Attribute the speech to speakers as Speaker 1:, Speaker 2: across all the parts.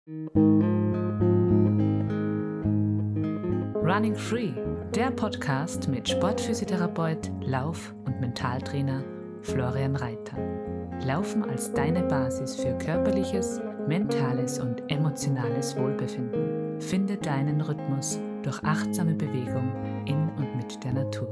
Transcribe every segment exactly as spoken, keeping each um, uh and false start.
Speaker 1: Running Free, der Podcast mit Sportphysiotherapeut, Lauf- und Mentaltrainer Florian Reiter. Laufen als deine Basis für körperliches, mentales und emotionales Wohlbefinden. Finde deinen Rhythmus durch achtsame Bewegung in und mit der Natur.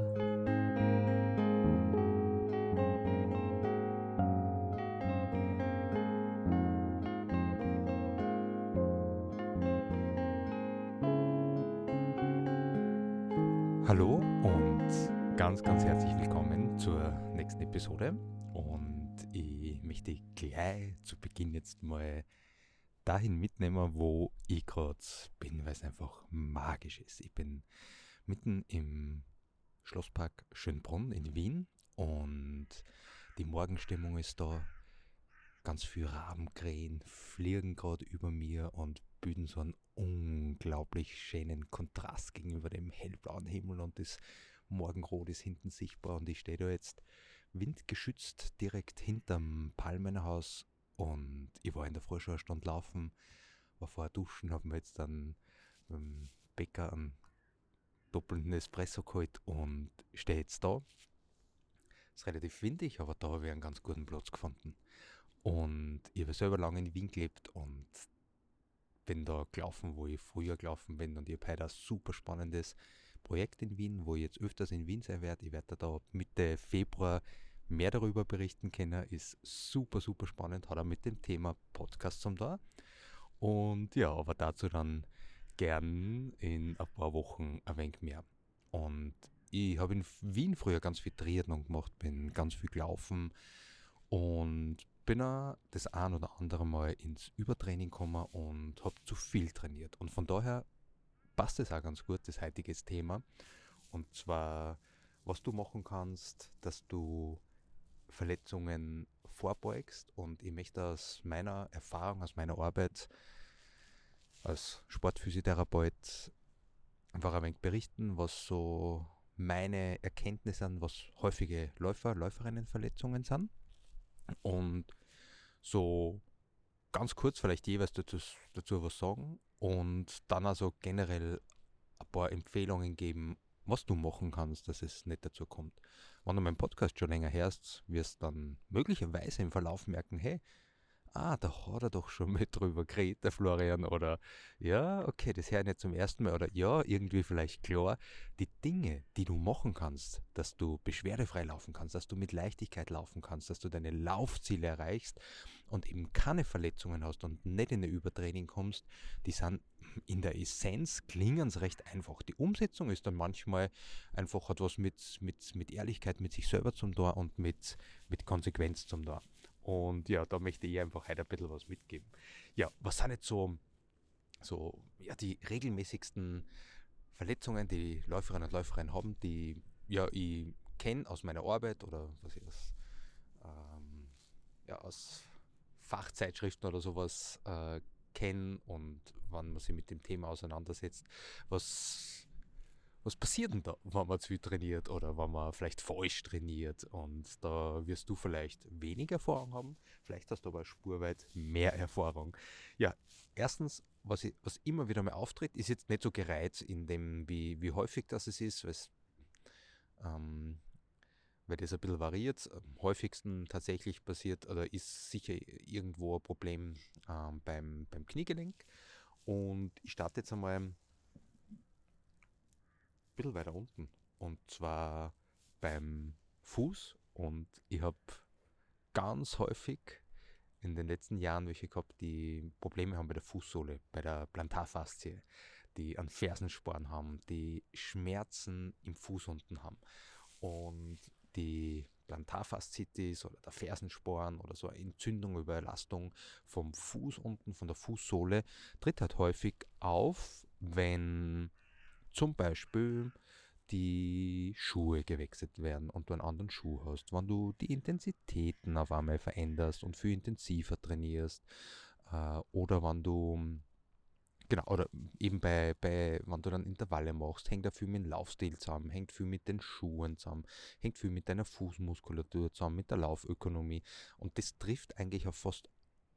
Speaker 2: Hallo und ganz, ganz herzlich willkommen zur nächsten Episode. Und ich möchte gleich zu Beginn jetzt mal dahin mitnehmen, wo ich gerade bin, weil es einfach magisch ist. Ich bin mitten im Schlosspark Schönbrunn in Wien und die Morgenstimmung ist da. Ganz viele Rabenkrähen fliegen gerade über mir und bilden so einen unglaublich schönen Kontrast gegenüber dem hellblauen Himmel, und das Morgenrot ist hinten sichtbar, und ich stehe da jetzt windgeschützt direkt hinterm Palmenhaus, und ich war in der Früh schon eine Stunde laufen, war vorher duschen, habe mir jetzt dann beim Bäcker einen doppelten Espresso geholt und stehe jetzt da. Es ist relativ windig, aber da habe ich einen ganz guten Platz gefunden. Und ich habe selber lange in Wien gelebt und bin da gelaufen, wo ich früher gelaufen bin. Und ich habe heute ein super spannendes Projekt in Wien, wo ich jetzt öfters in Wien sein werde. Ich werde da Mitte Februar mehr darüber berichten können. Ist super, super spannend. Hat auch mit dem Thema Podcast zum da. Und ja, aber dazu dann gern in ein paar Wochen ein wenig mehr. Und ich habe in Wien früher ganz viel Triathlon gemacht, bin ganz viel gelaufen und bin auch das ein oder andere Mal ins Übertraining gekommen und habe zu viel trainiert. Und von daher passt es auch ganz gut, das heutige Thema. Und zwar, was du machen kannst, dass du Verletzungen vorbeugst. Und ich möchte aus meiner Erfahrung, aus meiner Arbeit als Sportphysiotherapeut einfach ein wenig berichten, was so meine Erkenntnisse sind, was häufige Läufer, Läuferinnenverletzungen sind. Und so ganz kurz vielleicht jeweils dazu, dazu was sagen und dann also generell ein paar Empfehlungen geben, was du machen kannst, dass es nicht dazu kommt. Wenn du meinen Podcast schon länger hörst, wirst du dann möglicherweise im Verlauf merken, hey, ah, da hat er doch schon mit drüber geredet, der Florian, oder ja, okay, das höre ich nicht zum ersten Mal, oder ja, irgendwie vielleicht klar, die Dinge, die du machen kannst, dass du beschwerdefrei laufen kannst, dass du mit Leichtigkeit laufen kannst, dass du deine Laufziele erreichst und eben keine Verletzungen hast und nicht in ein Übertraining kommst, die sind in der Essenz, klingen sie recht einfach. Die Umsetzung ist dann manchmal einfach, hat was mit, mit, mit Ehrlichkeit mit sich selber zum Tor und mit, mit Konsequenz zum Tor. Und ja, da möchte ich einfach heute ein bisschen was mitgeben. Ja, was sind jetzt so, so ja, die regelmäßigsten Verletzungen, die Läuferinnen und Läuferinnen haben, die ja, ich kenne aus meiner Arbeit oder was ich aus, ähm, ja, aus Fachzeitschriften oder sowas äh, kenne, und wenn man sich mit dem Thema auseinandersetzt, was Was passiert denn da, wenn man zu viel trainiert oder wenn man vielleicht falsch trainiert? Und da wirst du vielleicht weniger Erfahrung haben, vielleicht hast du aber spurweit mehr Erfahrung. Ja, erstens, was, ich, was immer wieder mal auftritt, ist jetzt nicht so gereiht in dem, wie, wie häufig das es ist, weil es, ähm, weil das ein bisschen variiert. Am häufigsten tatsächlich passiert oder ist sicher irgendwo ein Problem ähm, beim, beim Kniegelenk. Und ich starte jetzt einmal bisschen weiter unten, und zwar beim Fuß, und ich habe ganz häufig in den letzten Jahren welche gehabt, die Probleme haben bei der Fußsohle, bei der Plantarfaszie, die an Fersensporn haben, die Schmerzen im Fuß unten haben, und die Plantarfaszitis oder der Fersensporn oder so eine Entzündung, Überlastung vom Fuß unten, von der Fußsohle, tritt halt häufig auf, wenn zum Beispiel die Schuhe gewechselt werden und du einen anderen Schuh hast, wenn du die Intensitäten auf einmal veränderst und viel intensiver trainierst, äh, oder wenn du, genau, oder eben bei, bei, wenn du dann Intervalle machst, hängt da viel mit dem Laufstil zusammen, hängt viel mit den Schuhen zusammen, hängt viel mit deiner Fußmuskulatur zusammen, mit der Laufökonomie, und das trifft eigentlich auf fast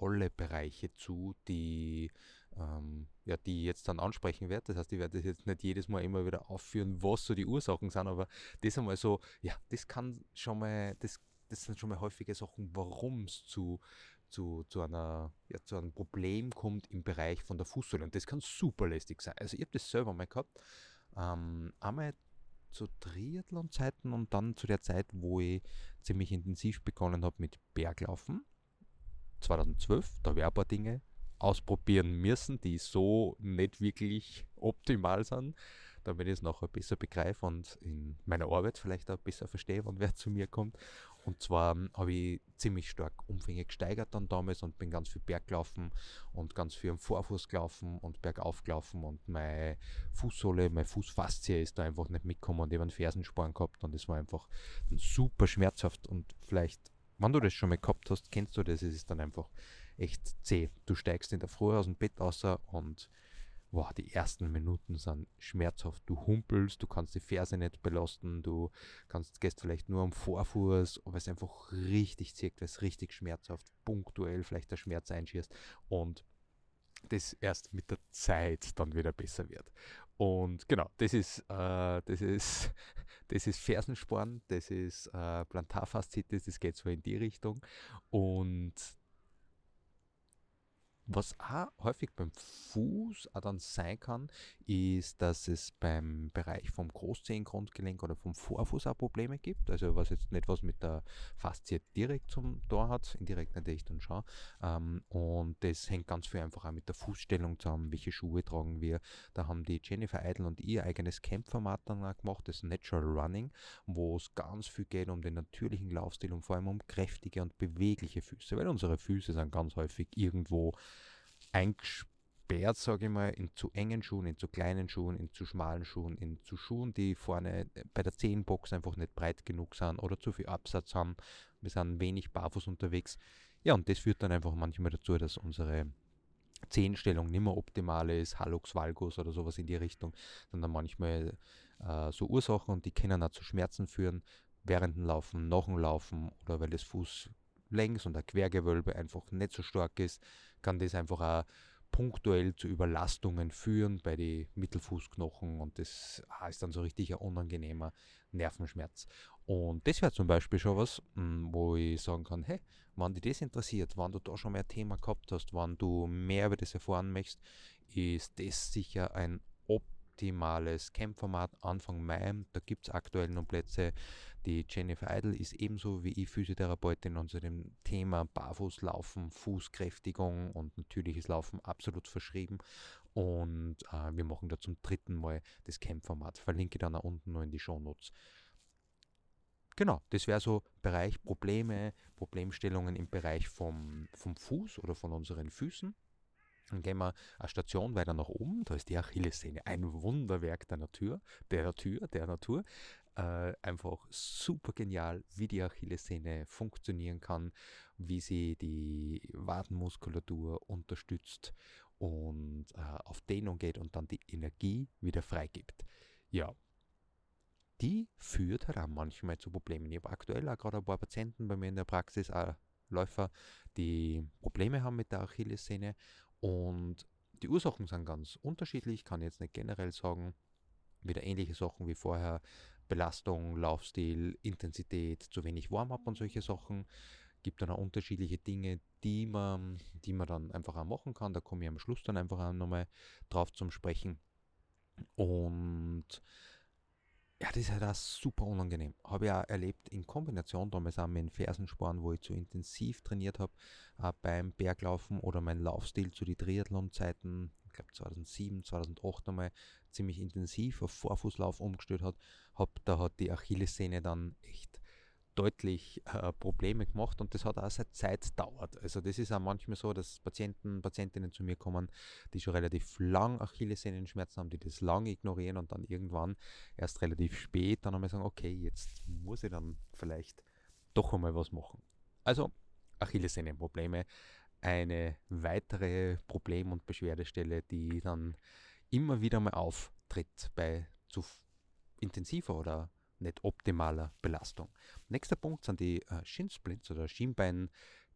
Speaker 2: alle Bereiche zu, die, ähm, ja, die ich jetzt dann ansprechen werde. Das heißt, ich werde das jetzt nicht jedes Mal immer wieder aufführen, was so die Ursachen sind, aber das einmal so, ja, das kann schon mal, das, das sind schon mal häufige Sachen, warum es zu, zu, zu, einer, ja, zu einem Problem kommt im Bereich von der Fußsohle. Und das kann super lästig sein. Also ich habe das selber mal gehabt. Ähm, einmal zu Triathlon-Zeiten und dann zu der Zeit, wo ich ziemlich intensiv begonnen habe mit Berglaufen. zweitausendzwölf, da habe ich ein paar Dinge ausprobieren müssen, die so nicht wirklich optimal sind, damit ich es nachher besser begreife und in meiner Arbeit vielleicht auch besser verstehe, wann wer zu mir kommt. Und zwar habe ich ziemlich stark Umfänge gesteigert dann damals und bin ganz viel Berg gelaufen und ganz viel am Vorfuß gelaufen und bergauf gelaufen und meine Fußsohle, meine Fußfaszie ist da einfach nicht mitgekommen und ich habe einen Fersensporn gehabt und das war einfach super schmerzhaft und vielleicht, wenn du das schon mal gehabt hast, kennst du das, es ist dann einfach echt zäh. Du steigst in der Früh aus dem Bett raus und wow, die ersten Minuten sind schmerzhaft. Du humpelst, du kannst die Ferse nicht belasten, du kannst, gehst vielleicht nur am Vorfuß, weil es einfach richtig zirkt, weil es richtig schmerzhaft, punktuell vielleicht der Schmerz einschießt und das erst mit der Zeit dann wieder besser wird. Und genau, das ist, äh, das ist, das ist Fersensporn, das ist äh, Plantarfaszitis, das geht so in die Richtung. Und was auch häufig beim Fuß auch dann sein kann, ist, dass es beim Bereich vom Großzehengrundgelenk oder vom Vorfuß auch Probleme gibt. Also was jetzt nicht was mit der Faszie direkt zum Tor hat, indirekt natürlich dann schon. Ähm, und das hängt ganz viel einfach auch mit der Fußstellung zusammen, welche Schuhe tragen wir. Da haben die Jennifer Eidl und ich ihr eigenes Campformat dann auch gemacht, das Natural Running, wo es ganz viel geht um den natürlichen Laufstil und vor allem um kräftige und bewegliche Füße, weil unsere Füße sind ganz häufig irgendwo eingesperrt, sage ich mal, in zu engen Schuhen, in zu kleinen Schuhen, in zu schmalen Schuhen, in zu Schuhen, die vorne bei der Zehenbox einfach nicht breit genug sind oder zu viel Absatz haben. Wir sind wenig barfuß unterwegs. Ja, und das führt dann einfach manchmal dazu, dass unsere Zehenstellung nicht mehr optimal ist, Hallux valgus oder sowas in die Richtung, sondern manchmal äh, so Ursachen und die können auch zu Schmerzen führen, während dem Laufen, nach dem Laufen oder weil das Fuß längs und der Quergewölbe einfach nicht so stark ist, kann das einfach auch punktuell zu Überlastungen führen bei den Mittelfußknochen und das ah, ist dann so richtig ein unangenehmer Nervenschmerz. Und das wäre zum Beispiel schon was, wo ich sagen kann, hey, wenn dich das interessiert, wenn du da schon mehr Thema gehabt hast, wenn du mehr über das erfahren möchtest, ist das sicher ein optimales Campformat Anfang Mai. Da gibt es aktuell noch Plätze. Die Jennifer Eidl ist ebenso wie ich Physiotherapeutin unter dem Thema Barfußlaufen, Fußkräftigung und natürliches Laufen absolut verschrieben. Und äh, wir machen da zum dritten Mal das Campformat. Verlinke dann auch unten noch in die Shownotes. Genau, das wäre so Bereich Probleme, Problemstellungen im Bereich vom, vom Fuß oder von unseren Füßen. Dann gehen wir eine Station weiter nach oben, da ist die Achillessehne, ein Wunderwerk der Natur, der Natur, der Natur. Äh, einfach super genial, wie die Achillessehne funktionieren kann, wie sie die Wadenmuskulatur unterstützt und äh, auf Dehnung geht und dann die Energie wieder freigibt. Ja, die führt halt auch manchmal zu Problemen. Ich habe aktuell auch gerade ein paar Patienten bei mir in der Praxis, auch Läufer, die Probleme haben mit der Achillessehne und die Ursachen sind ganz unterschiedlich. Ich kann jetzt nicht generell sagen, wieder ähnliche Sachen wie vorher, Belastung, Laufstil, Intensität, zu wenig Warm-up und solche Sachen. Gibt dann auch unterschiedliche Dinge, die man, die man dann einfach auch machen kann. Da komme ich am Schluss dann einfach auch nochmal drauf zum Sprechen. Und ja, das ist halt auch super unangenehm. Habe ich auch erlebt in Kombination damals auch mit dem Fersensporn, wo ich zu intensiv trainiert habe äh, beim Berglaufen oder mein Laufstil zu den Triathlon-Zeiten, ich glaube zweitausendsieben, zweitausendacht einmal ziemlich intensiv auf Vorfußlauf umgestellt hat, hab, da hat die Achillessehne dann echt deutlich äh, Probleme gemacht und das hat auch seit Zeit gedauert. Also das ist auch manchmal so, dass Patienten, Patientinnen zu mir kommen, die schon relativ lang Achillessehnenschmerzen haben, die das lange ignorieren und dann irgendwann erst relativ spät dann einmal sagen, okay, jetzt muss ich dann vielleicht doch einmal was machen. Also Achillessehnenprobleme, eine weitere Problem- und Beschwerdestelle, die dann immer wieder mal auftritt bei zu intensiver oder nicht optimaler Belastung. Nächster Punkt sind die äh, Shinsplints oder Schienbein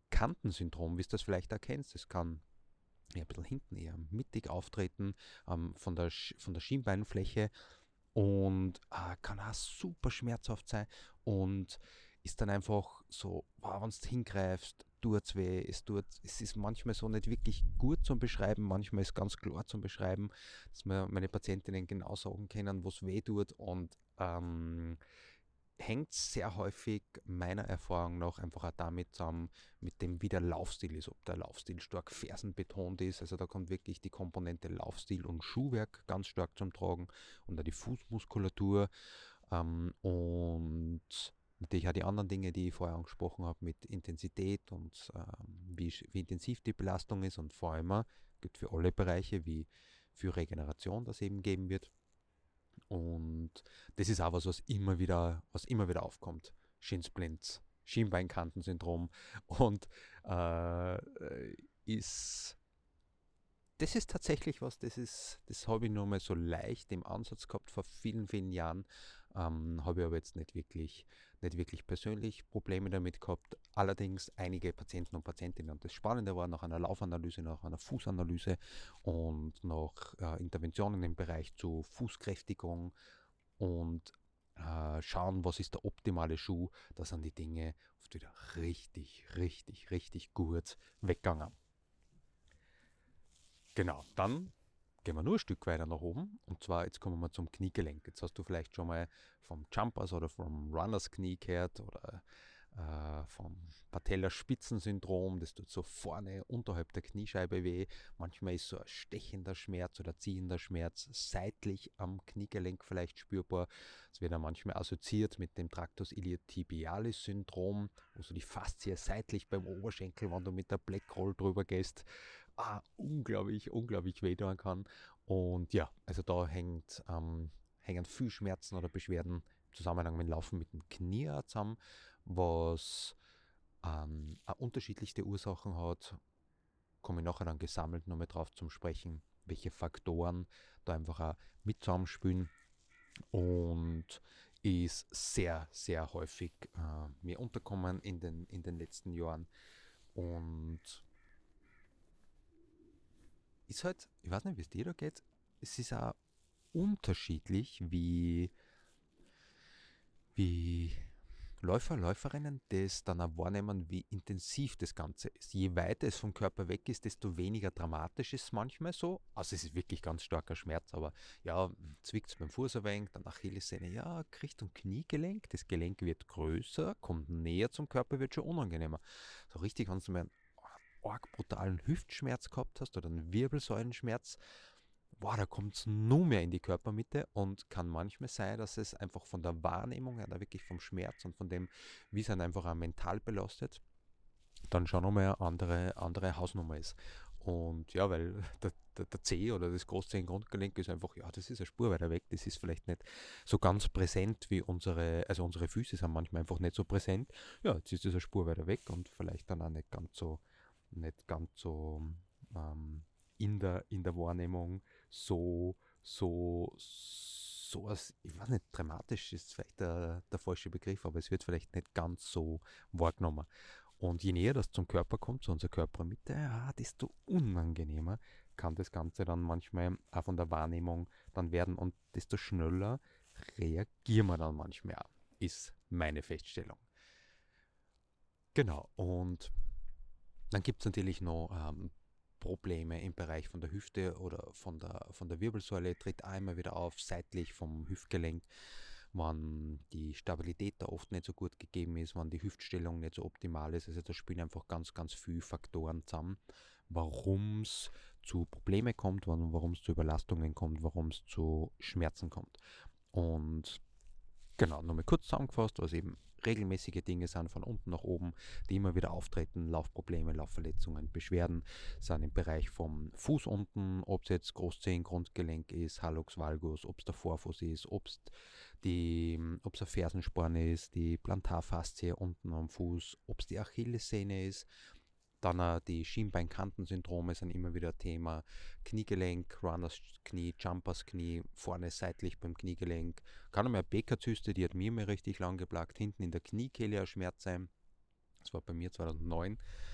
Speaker 2: Kantensyndrom, wie du das vielleicht erkennst, das kann ja, ein bisschen hinten eher mittig auftreten, ähm, von, der, von der Schienbeinfläche und äh, kann auch super schmerzhaft sein und ist dann einfach so, wow, wenn du hingreifst, tut es weh, es, tut, es ist manchmal so nicht wirklich gut zum Beschreiben, manchmal ist ganz klar zum Beschreiben, dass mir meine Patientinnen genau sagen können, was weh tut und ähm, hängt sehr häufig meiner Erfahrung nach einfach auch damit zusammen, mit dem wie der Laufstil ist, ob der Laufstil stark fersenbetont ist, also da kommt wirklich die Komponente Laufstil und Schuhwerk ganz stark zum Tragen und auch die Fußmuskulatur ähm, und natürlich auch die anderen Dinge, die ich vorher angesprochen habe, mit Intensität und ähm, wie, wie intensiv die Belastung ist und vor allem auch, gilt für alle Bereiche, wie für Regeneration das eben geben wird. Und das ist auch was, was immer wieder, was immer wieder aufkommt. Shinsplints, Schienbeinkantensyndrom und äh, ist das ist tatsächlich was, das ist, das habe ich nur mal so leicht im Ansatz gehabt vor vielen, vielen Jahren. Ähm, habe ich aber jetzt nicht wirklich, nicht wirklich persönlich Probleme damit gehabt. Allerdings einige Patienten und Patientinnen. Und das Spannende war, nach einer Laufanalyse, nach einer Fußanalyse und nach äh, Interventionen im Bereich zu Fußkräftigung und äh, schauen, was ist der optimale Schuh, da sind die Dinge oft wieder richtig, richtig, richtig gut weggegangen. Genau, dann gehen wir nur ein Stück weiter nach oben und zwar jetzt kommen wir zum Kniegelenk. Jetzt hast du vielleicht schon mal vom Jumpers oder vom Runners Knie gehört oder äh, vom Patellaspitzensyndrom, das tut so vorne unterhalb der Kniescheibe weh. Manchmal ist so ein stechender Schmerz oder ziehender Schmerz seitlich am Kniegelenk vielleicht spürbar. Es wird dann manchmal assoziiert mit dem Tractus iliotibialis Syndrom, wo so die Faszie seitlich beim Oberschenkel, wenn du mit der Black Roll drüber gehst, ah, unglaublich, unglaublich wehtun kann. Und ja, also da hängt, ähm, hängen viel Schmerzen oder Beschwerden im Zusammenhang mit Laufen mit dem Knie zusammen, was ähm, auch unterschiedlichste Ursachen hat. Komme ich nachher dann gesammelt nochmal drauf zum Sprechen, welche Faktoren da einfach auch mit zusammenspielen. Und ist sehr, sehr häufig äh, mir unterkommen in den, in den letzten Jahren. Und ist halt, ich weiß nicht, wie es dir da geht, es ist auch unterschiedlich, wie, wie Läufer, Läuferinnen das dann auch wahrnehmen, wie intensiv das Ganze ist. Je weiter es vom Körper weg ist, desto weniger dramatisch ist es manchmal so. Also es ist wirklich ganz starker Schmerz, aber ja, zwickt es beim Fuß ein wenig, dann Achillessehne, ja, Richtung Kniegelenk, das Gelenk wird größer, kommt näher zum Körper, wird schon unangenehmer. So richtig, wenn du mal einen arg brutalen Hüftschmerz gehabt hast oder einen Wirbelsäulenschmerz, wow, da kommt es nur mehr in die Körpermitte und kann manchmal sein, dass es einfach von der Wahrnehmung her, wirklich vom Schmerz und von dem, wie es einen einfach auch mental belastet, dann schon nochmal eine andere, andere Hausnummer ist. Und ja, weil der, der, der Zeh oder das Großzehengrundgelenk ist einfach, ja, das ist eine Spur weiter weg, das ist vielleicht nicht so ganz präsent wie unsere, also unsere Füße sind manchmal einfach nicht so präsent. Ja, jetzt ist das eine Spur weiter weg und vielleicht dann auch nicht ganz so, nicht ganz so ähm, in der, in der Wahrnehmung so, so, so was, ich weiß nicht, dramatisch ist vielleicht der, der falsche Begriff, aber es wird vielleicht nicht ganz so wahrgenommen. Und je näher das zum Körper kommt, zu unserer Körpermitte, ja, desto unangenehmer kann das Ganze dann manchmal auch von der Wahrnehmung dann werden und desto schneller reagieren wir dann manchmal auch, ist meine Feststellung. Genau, und dann gibt es natürlich noch ähm, Probleme im Bereich von der Hüfte oder von der, von der Wirbelsäule, tritt einmal wieder auf, seitlich vom Hüftgelenk, wenn die Stabilität da oft nicht so gut gegeben ist, wenn die Hüftstellung nicht so optimal ist. Also da spielen einfach ganz, ganz viele Faktoren zusammen, warum es zu Problemen kommt, warum es zu Überlastungen kommt, warum es zu Schmerzen kommt. Und genau, nochmal kurz zusammengefasst, was eben regelmäßige Dinge sind von unten nach oben, die immer wieder auftreten, Laufprobleme, Laufverletzungen, Beschwerden, sind im Bereich vom Fuß unten, ob es jetzt Großzehen, Grundgelenk ist, Hallux valgus, ob es der Vorfuß ist, ob es die, ob es ein Fersensporn ist, die Plantarfaszie unten am Fuß, ob es die Achillessehne ist. Dann uh, die Schienbeinkantensyndrome sind immer wieder Thema. Kniegelenk, Runners Knie, Jumpers Knie, vorne seitlich beim Kniegelenk. Kann einmal eine Beckerzyste, die hat mir immer richtig lang geplagt, hinten in der Kniekehle ein Schmerz sein. Das war bei mir zweitausendneun.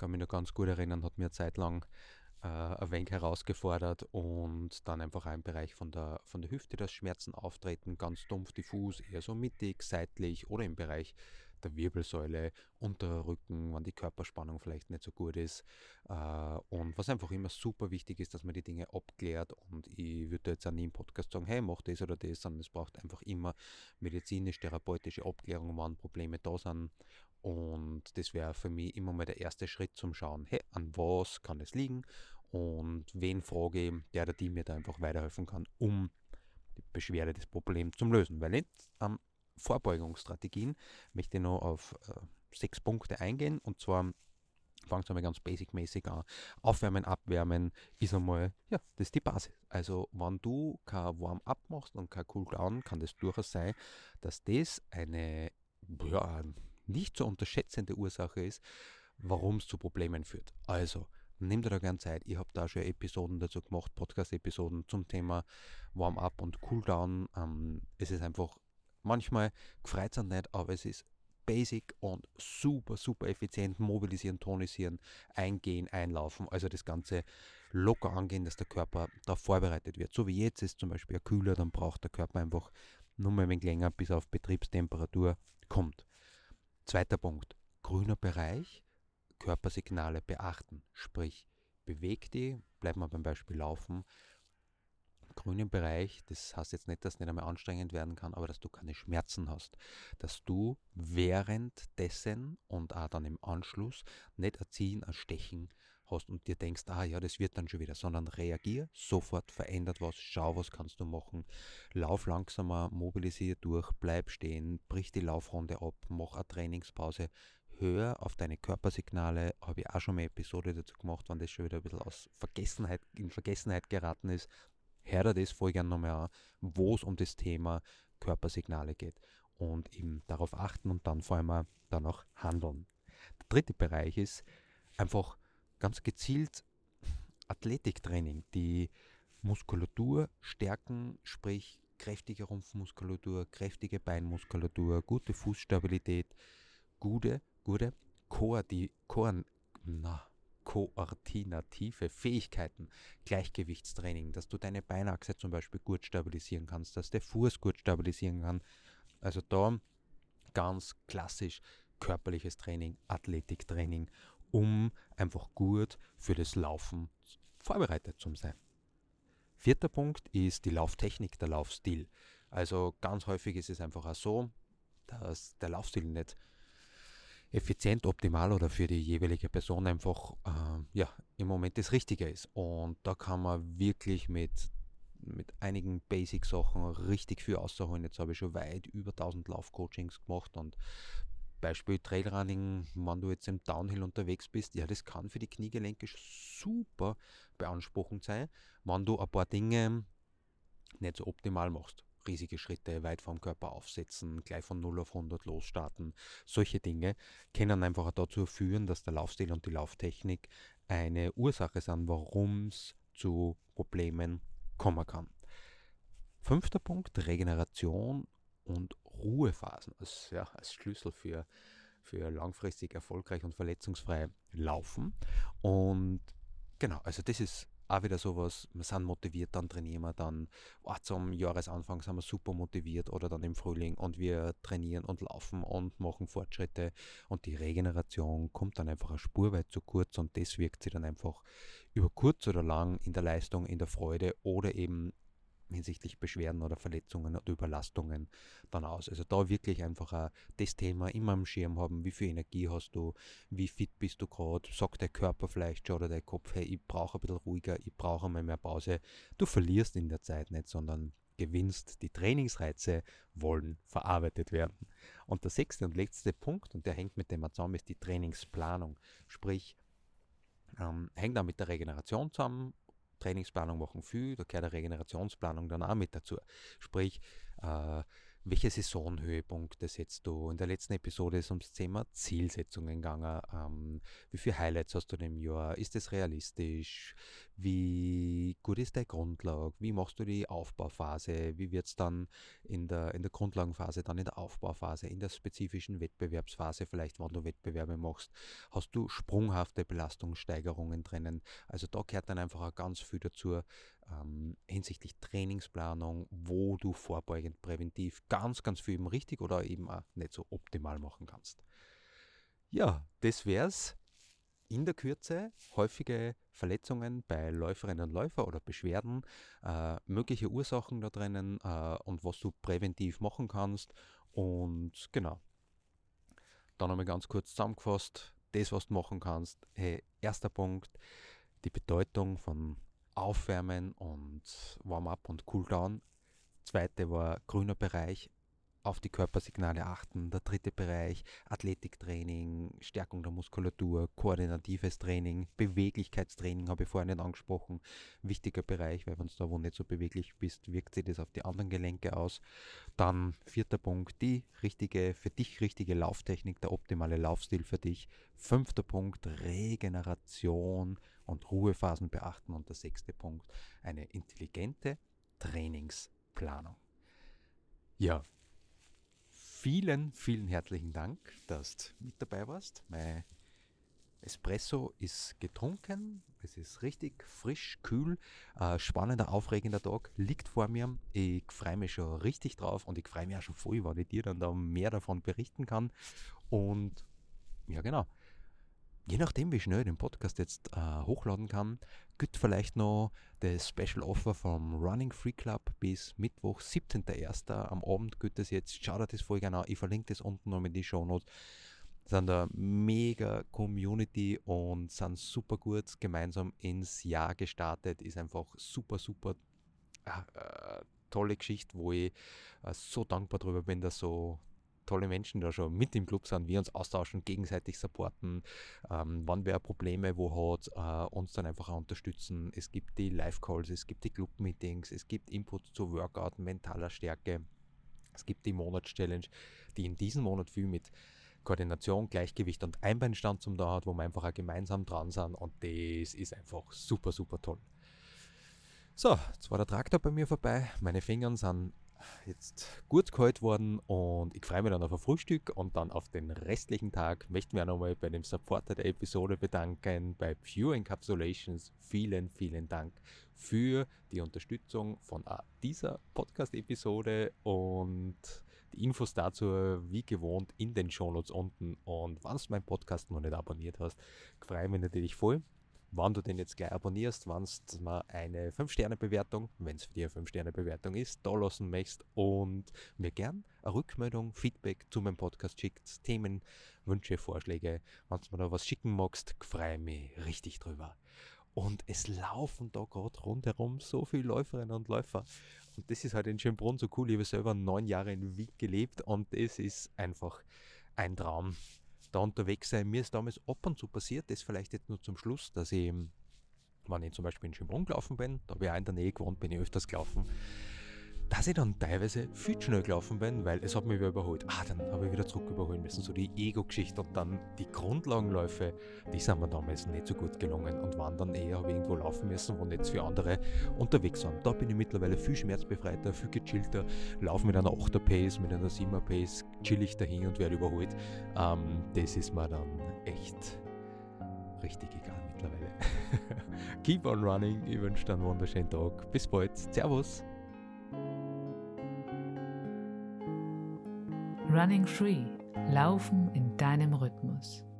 Speaker 2: kann mich noch ganz gut erinnern, hat mir eine Zeit lang äh, ein wenig herausgefordert und dann einfach auch im Bereich von der, von der Hüfte, dass Schmerzen auftreten, ganz dumpf, diffus, eher so mittig, seitlich oder im Bereich der Wirbelsäule, unterer Rücken, wenn die Körperspannung vielleicht nicht so gut ist. Äh, und was einfach immer super wichtig ist, dass man die Dinge abklärt, und ich würde jetzt auch nie im Podcast sagen, hey, mach das oder das, sondern es braucht einfach immer medizinisch-therapeutische Abklärung, wann Probleme da sind. Und das wäre für mich immer mal der erste Schritt zum Schauen, hey, an was kann es liegen und wen frage ich, der oder die mir da einfach weiterhelfen kann, um die Beschwerde, das Problem zu lösen. Weil jetzt ähm, Vorbeugungsstrategien möchte ich noch auf äh, sechs Punkte eingehen, und zwar fangen wir einmal ganz basic-mäßig an. Aufwärmen, abwärmen ist einmal, ja, das ist die Basis. Also wenn du kein Warm-up machst und kein Cool-down, kann das durchaus sein, dass das eine, ja, nicht zu unterschätzende Ursache ist, warum es zu Problemen führt. Also, nehmt ihr da gerne Zeit. Ich habe da schon Episoden dazu gemacht, Podcast-Episoden zum Thema Warm-up und Cool-down. Ähm, es ist einfach, manchmal gefreut es nicht, aber es ist basic und super, super effizient. Mobilisieren, tonisieren, eingehen, einlaufen. Also das Ganze locker angehen, dass der Körper darauf vorbereitet wird. So wie jetzt ist zum Beispiel ein Kühler, dann braucht der Körper einfach nur mal ein wenig länger, bis er auf Betriebstemperatur kommt. Zweiter Punkt, grüner Bereich, Körpersignale beachten, sprich beweg die, bleiben wir beim Beispiel Laufen, im grünen Bereich, das heißt jetzt nicht, dass es nicht einmal anstrengend werden kann, aber dass du keine Schmerzen hast, dass du währenddessen und auch dann im Anschluss nicht ein Ziehen, ein Stechen hast und dir denkst, ah ja, das wird dann schon wieder, sondern reagier sofort, verändert was, schau, was kannst du machen, lauf langsamer, mobilisier durch, bleib stehen, brich die Laufrunde ab, mach eine Trainingspause, hör auf deine Körpersignale, habe ich auch schon mal eine Episode dazu gemacht, wenn das schon wieder ein bisschen aus Vergessenheit, in Vergessenheit geraten ist, hör dir das voll gerne nochmal an, wo es um das Thema Körpersignale geht und eben darauf achten und dann vor allem auch danach handeln. Der dritte Bereich ist einfach ganz gezielt Athletiktraining, die Muskulatur stärken, sprich kräftige Rumpfmuskulatur, kräftige Beinmuskulatur, gute Fußstabilität, gute, gute Koordi, Koor, na, koordinative Fähigkeiten, Gleichgewichtstraining, dass du deine Beinachse zum Beispiel gut stabilisieren kannst, dass der Fuß gut stabilisieren kann. Also da ganz klassisch körperliches Training, Athletiktraining, um einfach gut für das Laufen vorbereitet zu sein. Vierter Punkt ist die Lauftechnik, der Laufstil. Also ganz häufig ist es einfach auch so, dass der Laufstil nicht effizient, optimal oder für die jeweilige Person einfach äh, ja, im Moment das Richtige ist. Und da kann man wirklich mit, mit einigen Basic-Sachen richtig viel rausholen. Jetzt habe ich schon weit über tausend Laufcoachings gemacht, und Beispiel Trailrunning, wenn du jetzt im Downhill unterwegs bist, ja, das kann für die Kniegelenke super beanspruchend sein, wenn du ein paar Dinge nicht so optimal machst. Riesige Schritte weit vom Körper aufsetzen, gleich von null auf hundert losstarten. Solche Dinge können einfach dazu führen, dass der Laufstil und die Lauftechnik eine Ursache sind, warum es zu Problemen kommen kann. Fünfter Punkt, Regeneration und Ruhephasen als, ja, als Schlüssel für, für langfristig erfolgreich und verletzungsfrei Laufen. Und genau, also das ist auch wieder sowas, wir sind motiviert, dann trainieren wir, dann oh, zum Jahresanfang sind wir super motiviert oder dann im Frühling und wir trainieren und laufen und machen Fortschritte, und die Regeneration kommt dann einfach eine Spur weit zu kurz, und das wirkt sich dann einfach über kurz oder lang in der Leistung, in der Freude oder eben hinsichtlich Beschwerden oder Verletzungen oder Überlastungen dann aus. Also da wirklich einfach auch das Thema immer am Schirm haben, wie viel Energie hast du, wie fit bist du gerade, sagt der Körper vielleicht schon oder der Kopf, hey, ich brauche ein bisschen ruhiger, ich brauche einmal mehr Pause. Du verlierst in der Zeit nicht, sondern gewinnst. Die Trainingsreize wollen verarbeitet werden. Und der sechste und letzte Punkt, und der hängt mit dem zusammen, ist die Trainingsplanung. Sprich, ähm, hängt auch mit der Regeneration zusammen. Trainingsplanung machen viel, da gehört eine Regenerationsplanung dann auch mit dazu. Sprich, äh, welche Saisonhöhepunkte setzt du? In der letzten Episode ist ums Thema Zielsetzungen gegangen. Ähm, wie viele Highlights hast du im Jahr? Ist das realistisch? Wie wie gut ist deine Grundlage, wie machst du die Aufbauphase, wie wird es dann in der, in der Grundlagenphase, dann in der Aufbauphase, in der spezifischen Wettbewerbsphase vielleicht, wenn du Wettbewerbe machst, hast du sprunghafte Belastungssteigerungen drinnen. Also da gehört dann einfach auch ganz viel dazu ähm, hinsichtlich Trainingsplanung, wo du vorbeugend präventiv ganz, ganz viel eben richtig oder eben auch nicht so optimal machen kannst. Ja, das wär's. In der Kürze häufige Verletzungen bei Läuferinnen und Läufern oder Beschwerden, äh, mögliche Ursachen da drinnen äh, und was du präventiv machen kannst. Und genau, dann einmal ganz kurz zusammengefasst, das, was du machen kannst. Hey, erster Punkt, die Bedeutung von Aufwärmen und Warm-up und Cooldown. Zweite war grüner Bereich, auf die Körpersignale achten. Der dritte Bereich, Athletiktraining, Stärkung der Muskulatur, koordinatives Training, Beweglichkeitstraining habe ich vorhin nicht angesprochen. Wichtiger Bereich, weil wenn du da wo nicht so beweglich bist, wirkt sich das auf die anderen Gelenke aus. Dann vierter Punkt, die richtige, für dich richtige Lauftechnik, der optimale Laufstil für dich. Fünfter Punkt, Regeneration und Ruhephasen beachten. Und der sechste Punkt, eine intelligente Trainingsplanung. Ja, Vielen, vielen herzlichen Dank, dass du mit dabei warst. Mein Espresso ist getrunken, es ist richtig frisch, kühl, äh, spannender, aufregender Tag liegt vor mir. Ich freue mich schon richtig drauf und ich freue mich auch schon voll, weil ich dir dann da mehr davon berichten kann. Und ja genau, je nachdem wie schnell ich den Podcast jetzt äh, hochladen kann, gibt vielleicht noch das Special Offer vom Running Free Club bis Mittwoch, siebzehnten ersten am Abend gibt es jetzt. Schaut euch das voll gerne an, ich verlinke das unten noch in die Shownotes. Sind eine mega Community und sind super gut gemeinsam ins Jahr gestartet. Ist einfach super, super äh, tolle Geschichte, wo ich äh, so dankbar darüber bin, dass so tolle Menschen da schon mit im Club sind, wir uns austauschen, gegenseitig supporten, ähm, wann wer Probleme wo hat, äh, uns dann einfach auch unterstützen. Es gibt die Live-Calls, es gibt die Club-Meetings, es gibt Input zu Workout, mentaler Stärke, es gibt die Monats-Challenge, die in diesem Monat viel mit Koordination, Gleichgewicht und Einbeinstand zum da hat, wo wir einfach auch gemeinsam dran sind und das ist einfach super, super toll. So, jetzt war der Traktor bei mir vorbei, meine Finger sind jetzt gut geholt worden und ich freue mich dann auf ein Frühstück und dann auf den restlichen Tag. Möchten wir nochmal bei dem Supporter der Episode bedanken, bei Pure Encapsulations. Vielen, vielen Dank für die Unterstützung von dieser Podcast-Episode und die Infos dazu, wie gewohnt, in den Shownotes unten. Und wenn du meinen Podcast noch nicht abonniert hast, freue ich mich natürlich voll. Wenn du den jetzt gleich abonnierst, wenn du mal eine fünf Sterne Bewertung, wenn es für dich eine fünf Sterne Bewertung ist, da lassen möchtest und mir gern eine Rückmeldung, Feedback zu meinem Podcast schickt, Themen, Wünsche, Vorschläge, wenn du mir da was schicken magst, freue ich mich richtig drüber. Und es laufen da gerade rundherum so viele Läuferinnen und Läufer. Und das ist halt in Schönbrunn so cool. Ich habe selber neun Jahre in Wien gelebt und das ist einfach ein Traum. Da unterwegs sein. Mir ist damals ab und zu passiert, das vielleicht jetzt nur zum Schluss, dass ich, wenn ich zum Beispiel in Schönbrunn gelaufen bin, da habe ich auch in der Nähe gewohnt, bin ich öfters gelaufen, dass ich dann teilweise viel schnell gelaufen bin, weil es hat mich wieder überholt. Ah, dann habe ich wieder zurück überholen müssen, so die Ego-Geschichte und dann die Grundlagenläufe, die sind mir damals nicht so gut gelungen und waren dann eher, habe ich irgendwo laufen müssen, wo nicht für andere unterwegs waren. Da bin ich mittlerweile viel schmerzbefreiter, viel gechillter, laufe mit einer achter Pace, mit einer siebener Pace, chill ich dahin und werde überholt. Ähm, das ist mir dann echt richtig egal mittlerweile. Keep on running, ich wünsche dir einen wunderschönen Tag. Bis bald, Servus!
Speaker 1: Running Free, Laufen in deinem Rhythmus.